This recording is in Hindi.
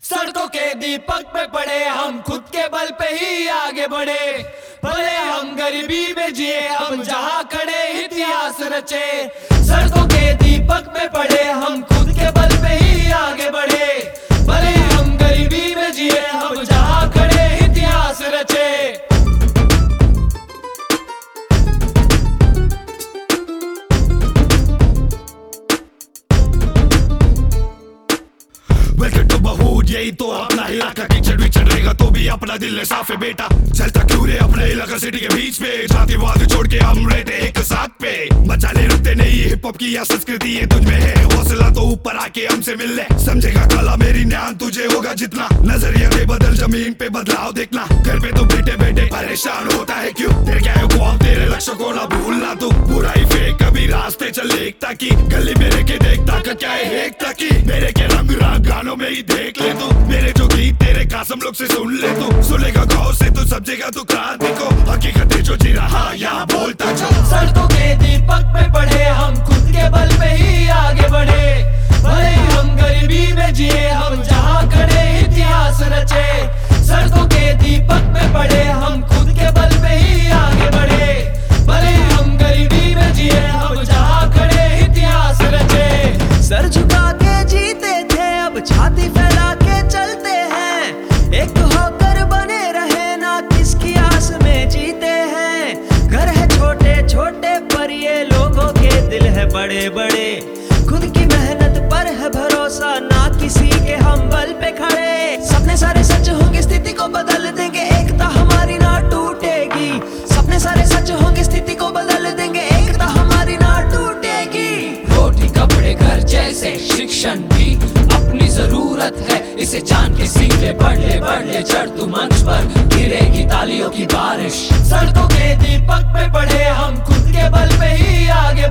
सड़कों के दीपक पे पड़े हम खुद के बल पे ही आगे बढ़े। भले हम गरीबी में जिए हम जहाँ खड़े इतिहास रचे। सड़कों के दीपक पे पड़े हम खुद के बल पे ही आगे बढ़े। भले हम गरीबी में जिए हम जहाँ खड़े इतिहास रचे। यही तो अपना इलाका, कीचड़ विचड़ रहेगा तो भी अपना दिल है साफ है बेटा। चलता क्यों रे अपने इलाका सिटी के बीच पे, जातिवाद छोड़ के हम रहते एक साथ पे। बचाने रुकते नहीं हिप हॉप की या संस्कृति ये तुझ में है, हौसला तो ऊपर आके हमसे मिल ले। समझेगा कला मेरी न्यान तुझे होगा जितना, नजरिया में बदल जमीन पे बदलाव देखना। घर पे तो बैठे बैठे परेशान होता है क्यों, तेरे क्या है ख्वाब तेरे लक्ष्य को ना भूलना तू। बुराई फेंक कभी रास्ते चल एकता की, गली में रह के देखता का क्या है एकता की। मेरे के रंग राग गानों में ही देख ले तू, मेरे जो गीत तेरे कासम लोग से सुन ले तू। सुनेगा गौर से तू समझेगा तू क्रांति को, हकीकतें जो जी रहा यहाँ बोलता जो। सड़कों के दीपक पे पड़े हम खुद के बल पे ही आगे बढ़े। भले हम गरीबी में जिए हम जहाँ खड़े इतिहास रचे। सड़कों के दीपक पे पड़े हम खुद के बल पे ही आगे बढ़े। भले हम गरीबी में जिए हम जहाँ खड़े इतिहास रचे। सर झुका के जीते थे अब छाती फैला के चलते हैं। एक होकर बने रहे ना किसकी आस में जीते हैं। घर है छोटे छोटे पर ये लोगों के दिल है बड़े बड़े। खुद की मेहनत पर है भरोसा ना किसी के हम बल पे खड़े। सपने सारे सच होंगे स्थिति को बदल देंगे, एकता हमारी ना टूटेगी। सपने सारे सच होंगे स्थिति को बदल देंगे, एकता हमारी ना टूटेगी। रोटी कपड़े घर जैसे शिक्षण भी अपनी जरूरत है, इसे जान के सीख ले बढ़ ले चढ़ तू मंच पर, गिरेगी तालियों की बारिश। सड़कों के दीपक पे पड़े हम खुद के बल पे ही आगे